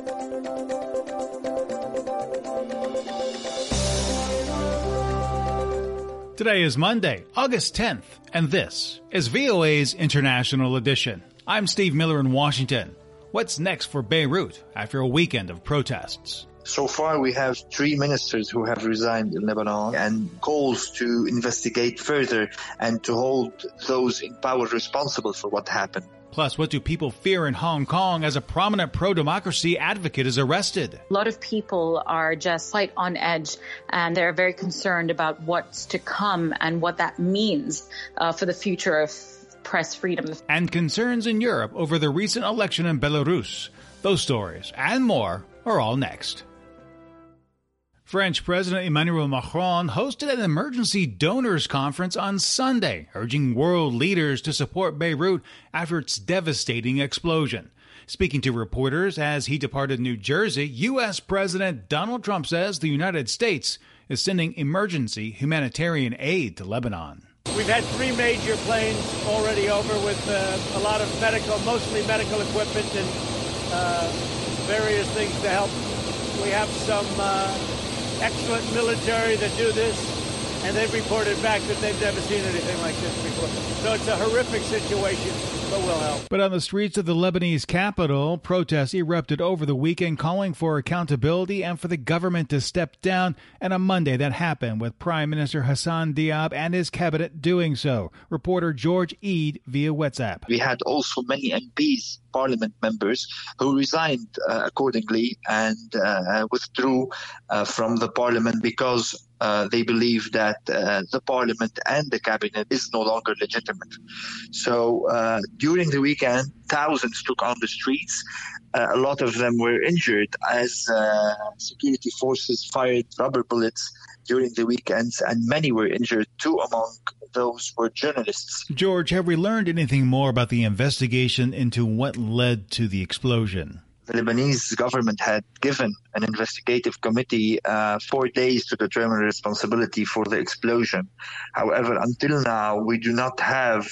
Today is Monday, August 10th, and this is VOA's International Edition. I'm Steve Miller in Washington. What's next for Beirut after a weekend of protests? So far, we have 3 ministers who have resigned in Lebanon and calls to investigate further and to hold those in power responsible for what happened. Plus, what do people fear in Hong Kong as a prominent pro-democracy advocate is arrested? A lot of people are just quite on edge, and they're very concerned about what's to come and what that means for the future of press freedom. And concerns in Europe over the recent election in Belarus. Those stories and more are all next. French President Emmanuel Macron hosted an emergency donors conference on Sunday, urging world leaders to support Beirut after its devastating explosion. Speaking to reporters as he departed New Jersey, U.S. President Donald Trump says the United States is sending emergency humanitarian aid to Lebanon. We've had 3 major planes already over with a lot of mostly medical equipment and various things to help. We have some excellent military that do this, and they've reported back that they've never seen anything like this before. So it's a horrific situation, but we'll help. But on the streets of the Lebanese capital, protests erupted over the weekend calling for accountability and for the government to step down. And on Monday, that happened with Prime Minister Hassan Diab and his cabinet doing so. Reporter George Eid via WhatsApp. We had also many MPs, parliament members, who resigned accordingly and withdrew from the parliament because they believe that the parliament and the cabinet is no longer legitimate. So during the weekend, thousands took on the streets. A lot of them were injured as security forces fired rubber bullets during the weekends, and many were injured. 2 among those were journalists. George, have we learned anything more about the investigation into what led to the explosion? The Lebanese government had given an investigative committee 4 days to determine responsibility for the explosion. However, until now, we do not have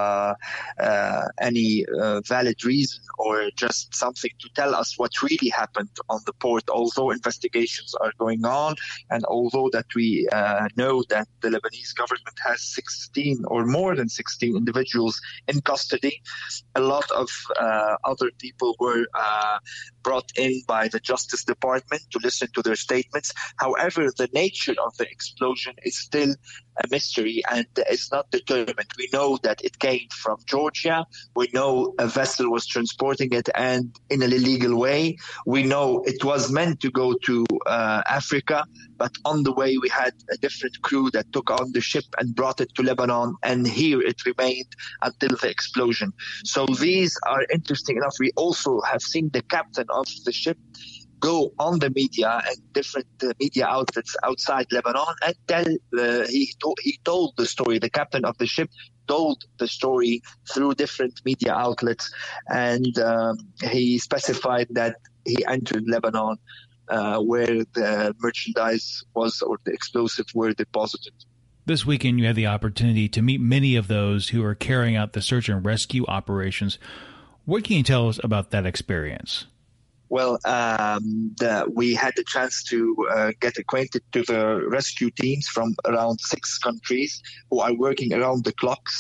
any valid reason or just something to tell us what really happened on the port, although investigations are going on and although that we know that the Lebanese government has 16 or more than 16 individuals in custody. A lot of other people were brought in by the Justice Department to listen to their statements. However, the nature of the explosion is still a mystery and is not determined. We know that it came from Georgia. We know a vessel was transporting it and in an illegal way. We know it was meant to go to Africa, but on the way we had a different crew that took on the ship and brought it to Lebanon, and here it remained until the explosion. So these are interesting enough. We also have seen the captain of the ship go on the media and different media outlets outside Lebanon and he told the story. The captain of the ship told the story through different media outlets, and he specified that he entered Lebanon where the merchandise was or the explosives were deposited. This weekend, you had the opportunity to meet many of those who are carrying out the search and rescue operations. What can you tell us about that experience? Well, we had the chance to get acquainted to the rescue teams from around 6 countries who are working around the clock.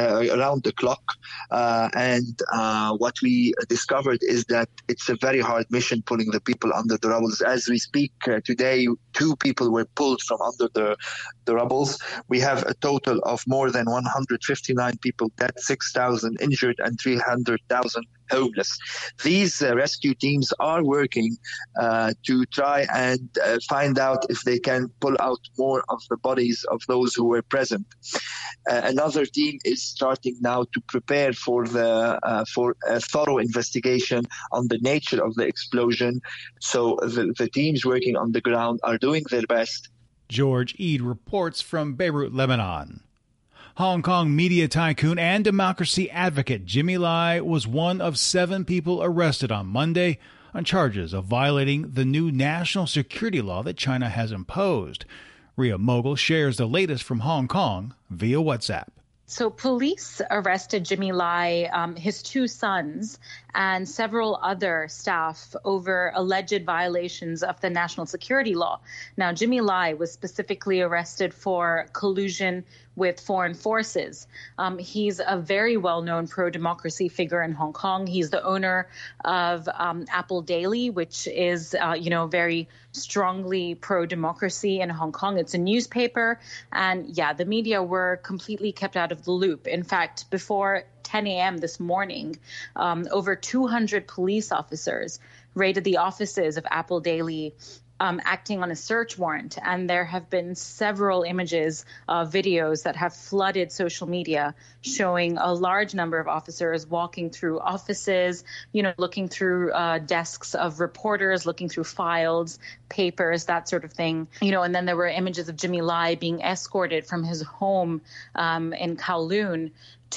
And what we discovered is that it's a very hard mission pulling the people under the rubble. As we speak today, 2 people were pulled from under the rubbles. We have a total of more than 159 people dead, 6,000 injured, and 300,000 homeless. These rescue teams are working to try and find out if they can pull out more of the bodies of those who were present. Another team is starting now to prepare for a thorough investigation on the nature of the explosion. So the teams working on the ground are doing their best. George Eid reports from Beirut, Lebanon. Hong Kong media tycoon and democracy advocate Jimmy Lai was one of 7 people arrested on Monday on charges of violating the new national security law that China has imposed. Ria Mogul shares the latest from Hong Kong via WhatsApp. So police arrested Jimmy Lai, his two sons, and several other staff over alleged violations of the national security law. Now, Jimmy Lai was specifically arrested for collusion with foreign forces. He's a very well-known pro-democracy figure in Hong Kong. He's the owner of Apple Daily, which is, very strongly pro-democracy in Hong Kong. It's a newspaper. And yeah, the media were completely kept out of the loop. In fact, before 10 a.m. this morning, over 200 police officers raided the offices of Apple Daily, acting on a search warrant. And there have been several images, videos that have flooded social media showing a large number of officers walking through offices, looking through desks of reporters, looking through files, papers, that sort of thing. And then there were images of Jimmy Lai being escorted from his home in Kowloon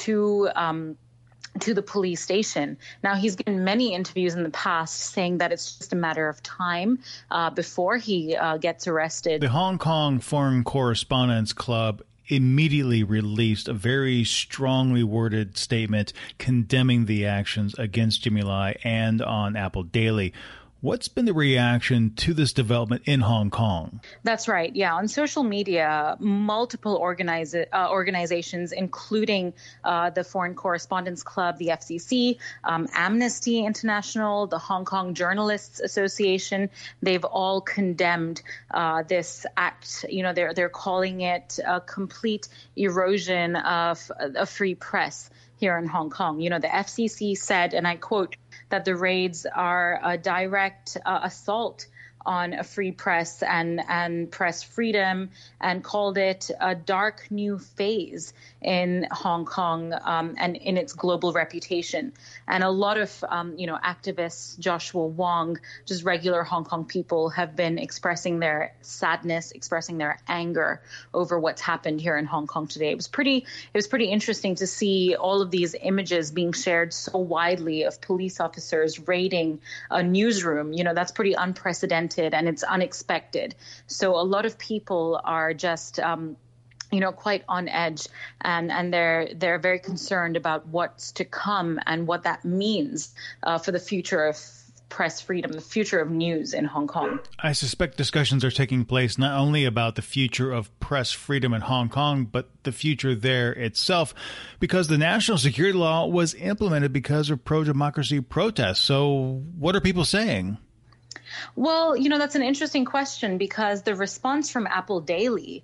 to the police station. Now, he's given many interviews in the past saying that it's just a matter of time before he gets arrested. The Hong Kong Foreign Correspondents Club immediately released a very strongly worded statement condemning the actions against Jimmy Lai and on Apple Daily. What's been the reaction to this development in Hong Kong? That's right. Yeah. On social media, multiple organizations, including the Foreign Correspondents Club, the FCC, Amnesty International, the Hong Kong Journalists Association, they've all condemned this act. They're calling it a complete erosion of a free press here in Hong Kong. The FCC said, and I quote, that the raids are a direct assault on a free press and press freedom, and called it a dark new phase in Hong Kong and in its global reputation. And a lot of, activists, Joshua Wong, just regular Hong Kong people, have been expressing their sadness, expressing their anger over what's happened here in Hong Kong today. It was pretty interesting to see all of these images being shared so widely of police officers raiding a newsroom. That's pretty unprecedented. And it's unexpected. So a lot of people are just, quite on edge, and they're very concerned about what's to come and what that means for the future of press freedom, the future of news in Hong Kong. I suspect discussions are taking place not only about the future of press freedom in Hong Kong, but the future there itself, because the national security law was implemented because of pro-democracy protests. So what are people saying? Well, that's an interesting question, because the response from Apple Daily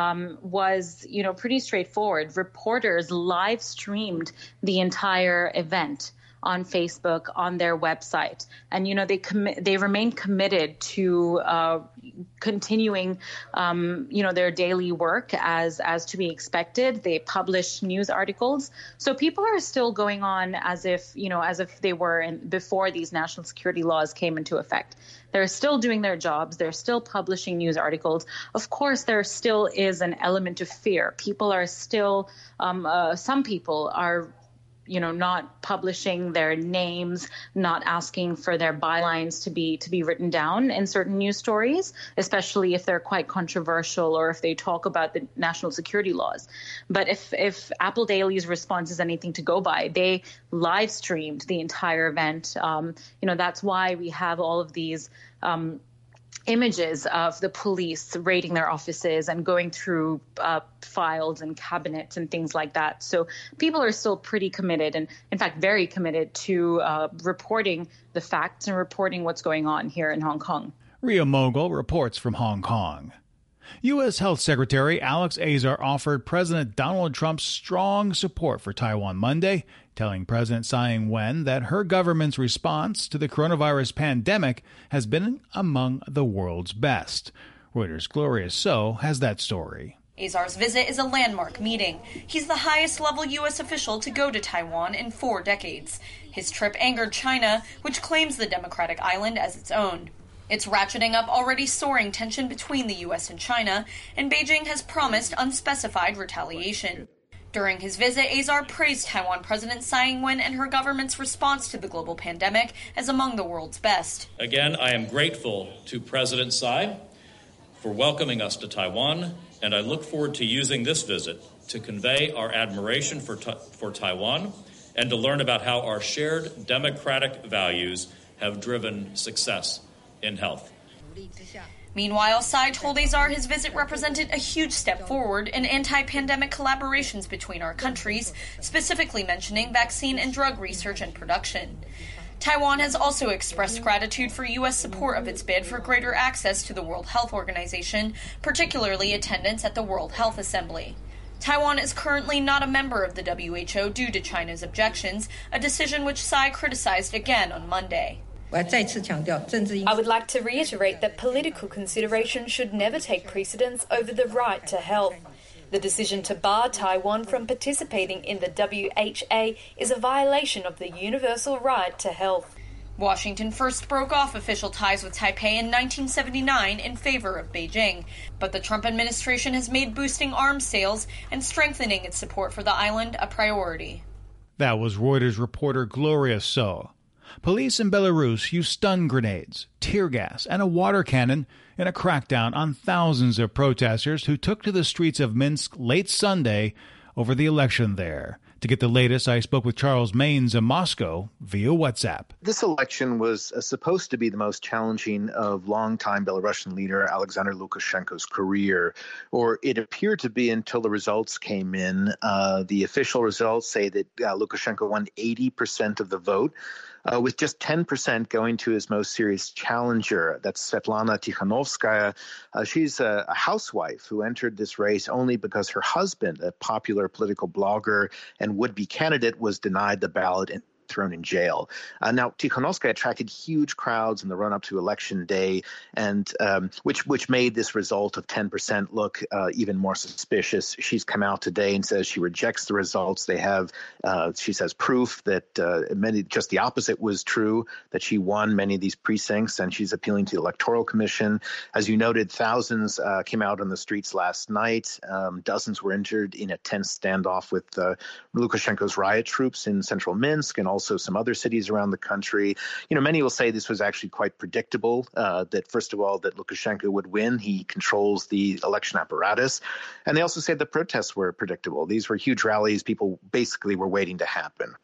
was, pretty straightforward. Reporters live streamed the entire event on Facebook, on their website. And, they remain committed to continuing, their daily work as to be expected. They publish news articles. So people are still going on as if they were before these national security laws came into effect. They're still doing their jobs. They're still publishing news articles. Of course, there still is an element of fear. People are still, some people are, not publishing their names, not asking for their bylines to be written down in certain news stories, especially if they're quite controversial or if they talk about the national security laws. But if Apple Daily's response is anything to go by, they live streamed the entire event. That's why we have all of these images of the police raiding their offices and going through files and cabinets and things like that. So people are still pretty committed, and in fact very committed to reporting the facts and reporting what's going on here in Hong Kong. Ria Mogul reports from Hong Kong. U.S. Health Secretary Alex Azar offered President Donald Trump strong support for Taiwan Monday, telling President Tsai Ing-wen that her government's response to the coronavirus pandemic has been among the world's best. Reuters' Gloria So has that story. Azar's visit is a landmark meeting. He's the highest-level U.S. official to go to Taiwan in 4 decades. His trip angered China, which claims the democratic island as its own. It's ratcheting up already soaring tension between the U.S. and China, and Beijing has promised unspecified retaliation. During his visit, Azar praised Taiwan President Tsai Ing-wen and her government's response to the global pandemic as among the world's best. Again, I am grateful to President Tsai for welcoming us to Taiwan, and I look forward to using this visit to convey our admiration for Taiwan and to learn about how our shared democratic values have driven success in health. Meanwhile, Tsai told Azar his visit represented a huge step forward in anti-pandemic collaborations between our countries, specifically mentioning vaccine and drug research and production. Taiwan has also expressed gratitude for U.S. support of its bid for greater access to the World Health Organization, particularly attendance at the World Health Assembly. Taiwan is currently not a member of the WHO due to China's objections, a decision which Tsai criticized again on Monday. I would like to reiterate that political considerations should never take precedence over the right to health. The decision to bar Taiwan from participating in the WHA is a violation of the universal right to health. Washington first broke off official ties with Taipei in 1979 in favor of Beijing, but the Trump administration has made boosting arms sales and strengthening its support for the island a priority. That was Reuters reporter Gloria So. Police in Belarus used stun grenades, tear gas, and a water cannon in a crackdown on thousands of protesters who took to the streets of Minsk late Sunday over the election there. To get the latest, I spoke with Charles Maines in Moscow via WhatsApp. This election was supposed to be the most challenging of longtime Belarusian leader Alexander Lukashenko's career, or it appeared to be until the results came in. The official results say that Lukashenko won 80% of the vote, with just 10% going to his most serious challenger. That's Svetlana Tikhanovskaya. She's a housewife who entered this race only because her husband, a popular political blogger and would-be candidate, was denied the ballot and thrown in jail. Now, Tikhanovskaya attracted huge crowds in the run-up to Election Day, and which made this result of 10% look even more suspicious. She's come out today and says she rejects the results. They have, she says, proof that just the opposite was true, that she won many of these precincts, and she's appealing to the Electoral Commission. As you noted, thousands came out on the streets last night. Dozens were injured in a tense standoff with Lukashenko's riot troops in central Minsk and also some other cities around the country. You know, many will say this was actually quite predictable, that first of all, that Lukashenko would win. He controls the election apparatus. And they also say the protests were predictable. These were huge rallies. People basically were waiting to happen.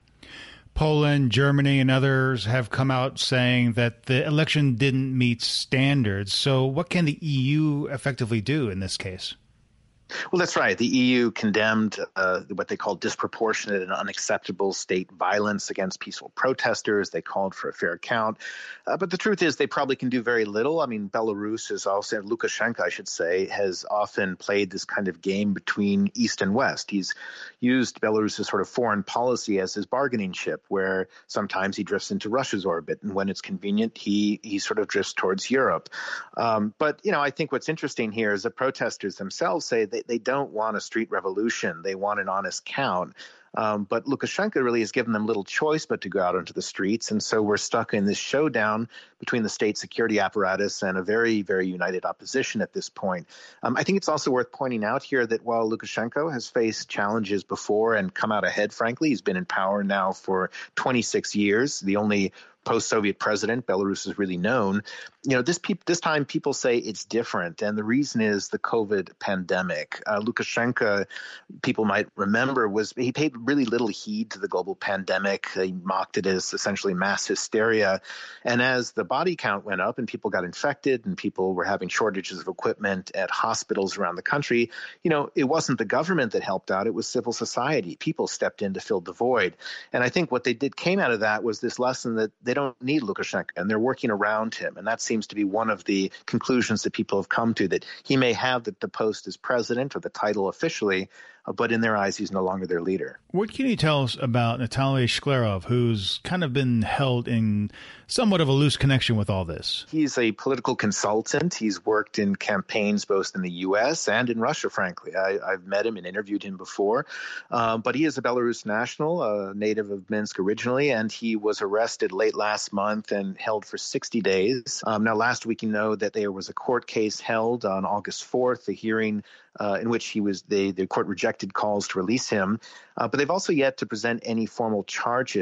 Poland, Germany, and others have come out saying that the election didn't meet standards. So what can the EU effectively do in this case? Well, that's right. The EU condemned what they called disproportionate and unacceptable state violence against peaceful protesters. They called for a fair count. But the truth is they probably can do very little. I mean, Belarus is also, Lukashenko, I should say, has often played this kind of game between East and West. He's used Belarus's sort of foreign policy as his bargaining chip, where sometimes he drifts into Russia's orbit. And when it's convenient, he sort of drifts towards Europe. But, you know, I think what's interesting here is the protesters themselves say they don't want a street revolution. They want an honest count. But Lukashenko really has given them little choice but to go out into the streets. And so we're stuck in this showdown between the state security apparatus and a very, very united opposition at this point. I think it's also worth pointing out here that while Lukashenko has faced challenges before and come out ahead, frankly, he's been in power now for 26 years, the only post-Soviet president Belarus is really known. You know, this time people say it's different, and the reason is the COVID pandemic. Lukashenko, people might remember, he paid really little heed to the global pandemic. He mocked it as essentially mass hysteria. And as the body count went up and people got infected and people were having shortages of equipment at hospitals around the country, you know, it wasn't the government that helped out. It was civil society. People stepped in to fill the void. And I think what they did came out of that was this lesson that they don't need Lukashenko and they're working around him. And that seems to be one of the conclusions that people have come to, that he may have the post as president or the title officially, but in their eyes, he's no longer their leader. What can you tell us about Nataly Shklerov, who's kind of been held in somewhat of a loose connection with all this? He's a political consultant. He's worked in campaigns both in the U.S. and in Russia, frankly. I've met him and interviewed him before. But he is a Belarus national, a native of Minsk originally, and he was arrested late last month and held for 60 days. Now, last week, you know that there was a court case held on August 4th, a hearing in which the court rejected calls to release him. But they've also yet to present any formal charges.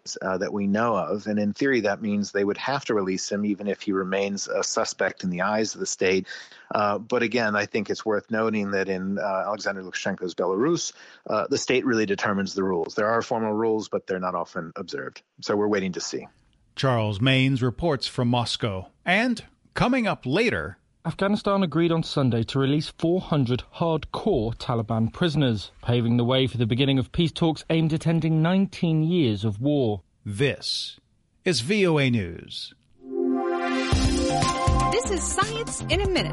that we know of. And in theory, that means they would have to release him, even if he remains a suspect in the eyes of the state. But again, I think it's worth noting that in Alexander Lukashenko's Belarus, the state really determines the rules. There are formal rules, but they're not often observed. So we're waiting to see. Charles Maynes reports from Moscow. And coming up later, Afghanistan agreed on Sunday to release 400 hardcore Taliban prisoners, paving the way for the beginning of peace talks aimed at ending 19 years of war. This is VOA News. This is Science in a Minute.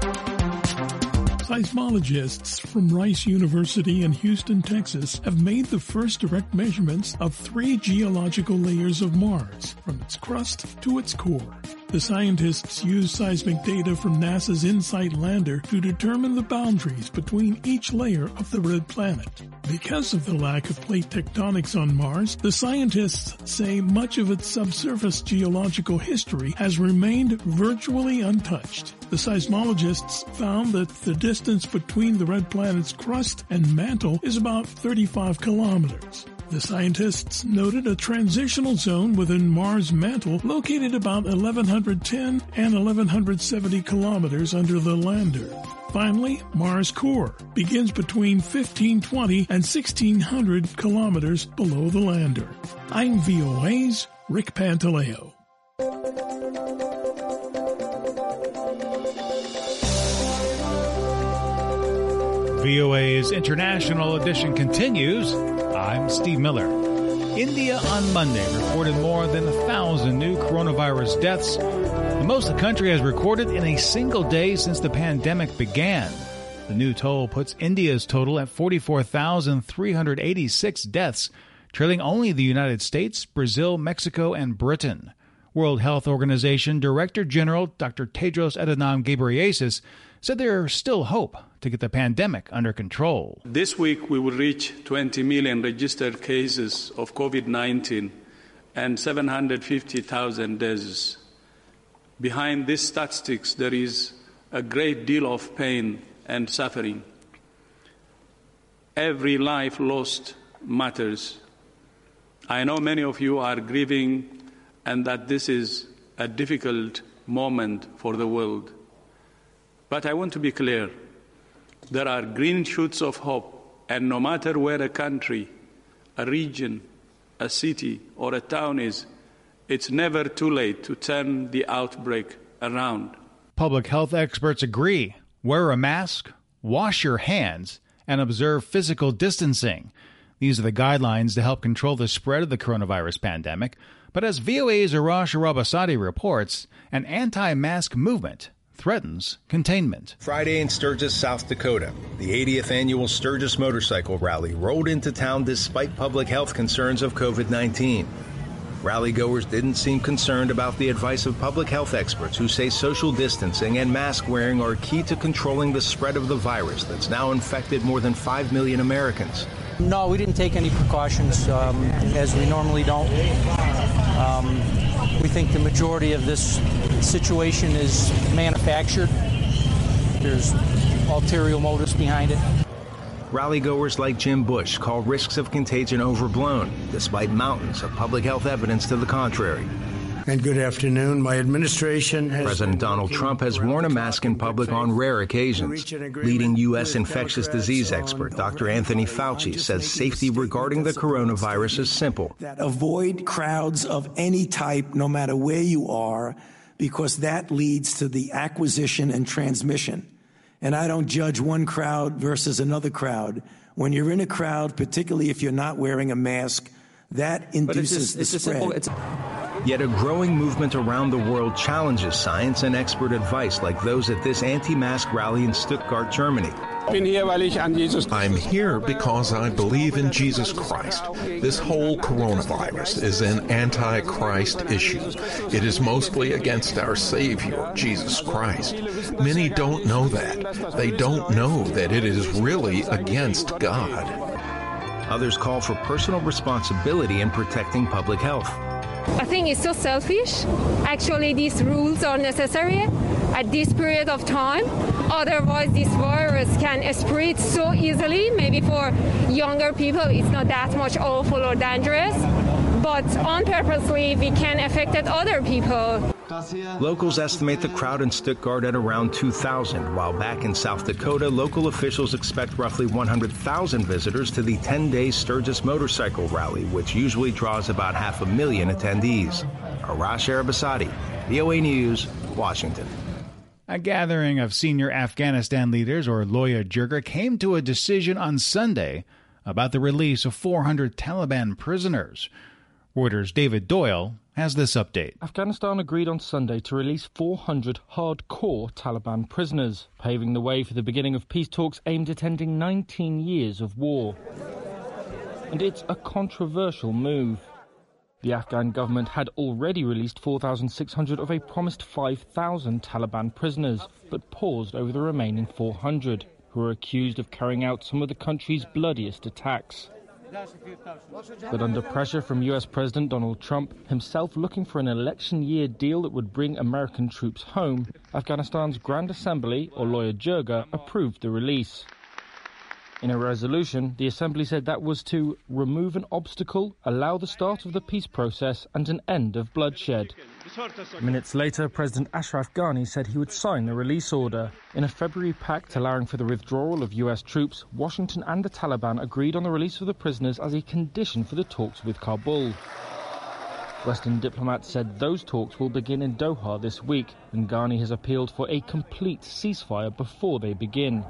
Seismologists from Rice University in Houston, Texas, have made the first direct measurements of 3 geological layers of Mars, from its crust to its core. The scientists used seismic data from NASA's InSight lander to determine the boundaries between each layer of the red planet. Because of the lack of plate tectonics on Mars, the scientists say much of its subsurface geological history has remained virtually untouched. The seismologists found that the distance between the red planet's crust and mantle is about 35 kilometers. The scientists noted a transitional zone within Mars' mantle located about 1,110 and 1,170 kilometers under the lander. Finally, Mars' core begins between 1,520 and 1,600 kilometers below the lander. I'm VOA's Rick Pantaleo. VOA's International Edition continues. I'm Steve Miller. India on Monday reported more than 1,000 new coronavirus deaths, the most the country has recorded in a single day since the pandemic began. The new toll puts India's total at 44,386 deaths, trailing only the United States, Brazil, Mexico, and Britain. World Health Organization Director General Dr. Tedros Adhanom Ghebreyesus said there's still hope to get the pandemic under control. This week we will reach 20 million registered cases of COVID-19 and 750,000 deaths. Behind these statistics, there is a great deal of pain and suffering. Every life lost matters. I know many of you are grieving and that this is a difficult moment for the world. But I want to be clear. There are green shoots of hope, and no matter where a country, a region, a city, or a town is, it's never too late to turn the outbreak around. Public health experts agree. Wear a mask, wash your hands, and observe physical distancing. These are the guidelines to help control the spread of the coronavirus pandemic. But as VOA's Arash Arabasadi reports, an anti-mask movement threatens containment. Friday in Sturgis, South Dakota, the 80th annual Sturgis Motorcycle Rally rolled into town despite public health concerns of COVID-19. Rally-goers didn't seem concerned about the advice of public health experts who say social distancing and mask wearing are key to controlling the spread of the virus that's now infected more than 5 million Americans. No, we didn't take any precautions, as we normally don't. We think the majority of this situation is manufactured. There's ulterior motives behind it. Rally-goers like Jim Bush call risks of contagion overblown, despite mountains of public health evidence to the contrary. And good afternoon. My administration has... President Donald Trump has worn a mask in public on rare occasions. Leading U.S. infectious disease expert Dr. Anthony Fauci says safety regarding the coronavirus is simple. Avoid crowds of any type, no matter where you are, because that leads to the acquisition and transmission. And I don't judge one crowd versus another crowd. When you're in a crowd, particularly if you're not wearing a mask, that induces the spread. Yet a growing movement around the world challenges science and expert advice like those at this anti-mask rally in Stuttgart, Germany. I'm here because I believe in Jesus Christ. This whole coronavirus is an anti-Christ issue. It is mostly against our Savior, Jesus Christ. Many don't know that. They don't know that it is really against God. Others call for personal responsibility in protecting public health. I think it's so selfish. Actually, these rules are necessary at this period of time. Otherwise, this virus can spread so easily. Maybe for younger people, it's not that much awful or dangerous. but unpurposely we can affect other people. Locals estimate the crowd in Stuttgart at around 2,000, while back in South Dakota, local officials expect roughly 100,000 visitors to the 10-day Sturgis Motorcycle Rally, which usually draws about 500,000 attendees. Arash Arabasadi, VOA News, Washington. A gathering of senior Afghanistan leaders, or Loya Jirga, came to a decision on Sunday about the release of 400 Taliban prisoners. Reuters' David Doyle has this update. Afghanistan agreed on Sunday to release 400 hardcore Taliban prisoners, paving the way for the beginning of peace talks aimed at ending 19 years of war. And it's a controversial move. The Afghan government had already released 4,600 of a promised 5,000 Taliban prisoners, but paused over the remaining 400, who are accused of carrying out some of the country's bloodiest attacks. But under pressure from US President Donald Trump, himself looking for an election year deal that would bring American troops home, Afghanistan's Grand Assembly, or Loya Jirga, approved the release. In a resolution, the Assembly said that was to remove an obstacle, allow the start of the peace process and an end of bloodshed. Minutes later, President Ashraf Ghani said he would sign the release order. In a February pact allowing for the withdrawal of US troops, Washington and the Taliban agreed on the release of the prisoners as a condition for the talks with Kabul. Western diplomats said those talks will begin in Doha this week, and Ghani has appealed for a complete ceasefire before they begin.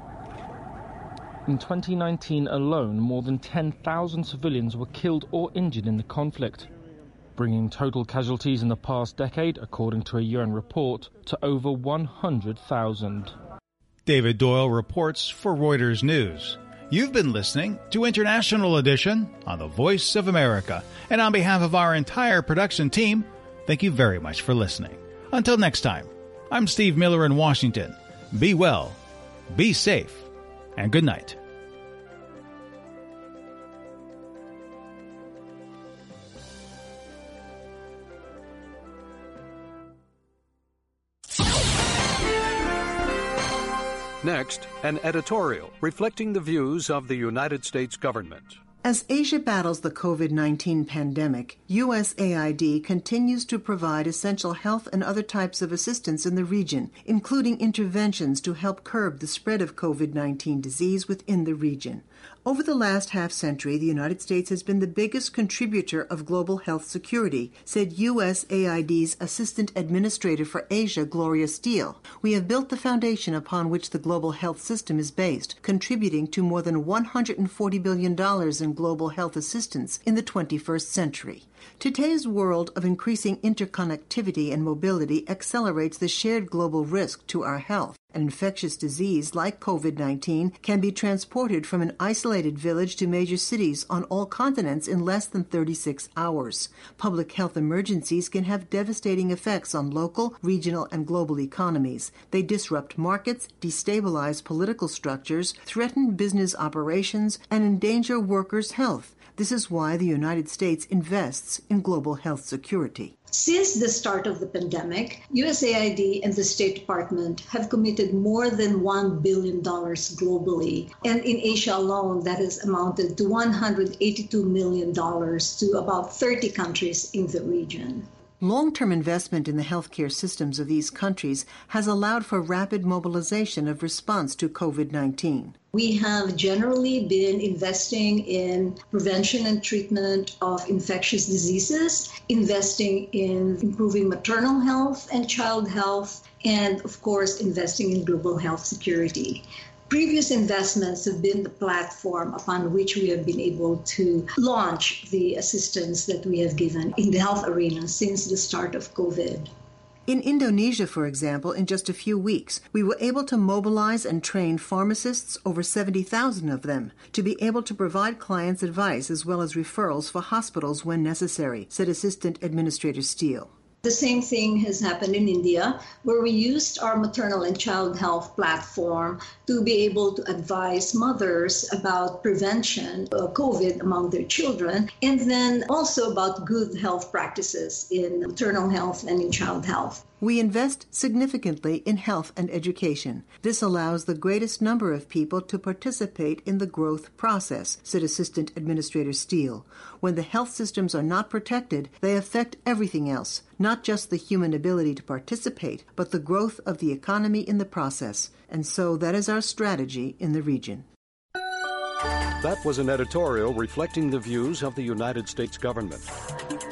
In 2019 alone, more than 10,000 civilians were killed or injured in the conflict, bringing total casualties in the past decade, according to a UN report, to over 100,000. David Doyle reports for Reuters News. You've been listening to International Edition on the Voice of America. And on behalf of our entire production team, thank you very much for listening. Until next time, I'm Steve Miller in Washington. Be well, be safe, and good night. Next, an editorial reflecting the views of the United States government. As Asia battles the COVID-19 pandemic, USAID continues to provide essential health and other types of assistance in the region, including interventions to help curb the spread of COVID-19 disease within the region. Over the last half-century, the United States has been the biggest contributor of global health security, said USAID's Assistant Administrator for Asia, Gloria Steele. We have built the foundation upon which the global health system is based, contributing to more than $140 billion in global health assistance in the 21st century. Today's world of increasing interconnectivity and mobility accelerates the shared global risk to our health. An infectious disease like COVID-19 can be transported from an isolated village to major cities on all continents in less than 36 hours. Public health emergencies can have devastating effects on local, regional, and global economies. They disrupt markets, destabilize political structures, threaten business operations, and endanger workers' health. This is why the United States invests in global health security. Since the start of the pandemic, USAID and the State Department have committed more than $1 billion globally. And in Asia alone, that has amounted to $182 million to about 30 countries in the region. Long-term investment in the healthcare systems of these countries has allowed for rapid mobilization of response to COVID-19. We have generally been investing in prevention and treatment of infectious diseases, investing in improving maternal health and child health, and of course, investing in global health security. Previous investments have been the platform upon which we have been able to launch the assistance that we have given in the health arena since the start of COVID. In Indonesia, for example, in just a few weeks, we were able to mobilize and train pharmacists, over 70,000 of them, to be able to provide clients advice as well as referrals for hospitals when necessary, said Assistant Administrator Steele. The same thing has happened in India, where we used our maternal and child health platform to be able to advise mothers about prevention of COVID among their children, and then also about good health practices in maternal health and in child health. We invest significantly in health and education. This allows the greatest number of people to participate in the growth process, said Assistant Administrator Steele. When the health systems are not protected, they affect everything else, not just the human ability to participate, but the growth of the economy in the process. And so that is our strategy in the region. That was an editorial reflecting the views of the United States government.